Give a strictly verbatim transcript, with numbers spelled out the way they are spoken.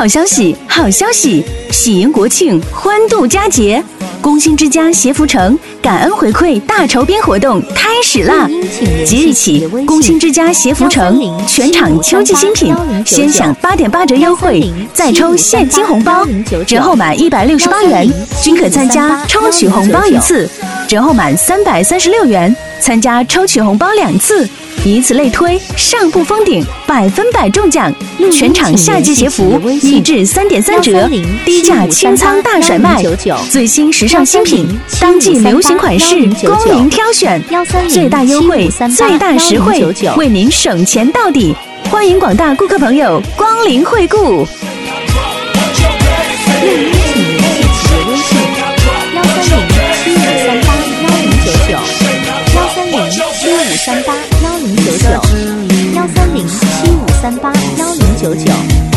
好消息，好消息！喜迎国庆，欢度佳节，工薪之家携福城感恩回馈大酬宾活动开始啦！即日起，工薪之家携福城全场秋季新品，先享八点八折优惠，再抽现金红包，折后满一百六十八元均可参加抽取红包一次，折后满三百三十六元参加抽取红包两次。以此类推，上不封顶，百分百中奖！全场夏季鞋服一至三点三折，低价清仓大甩卖，最新时尚新品，当季流行款式，供您挑选，最大优惠，最大实惠，为您省钱到底！欢迎广大顾客朋友光临惠顾。 三八幺零九九，幺三零七五三八幺零九九。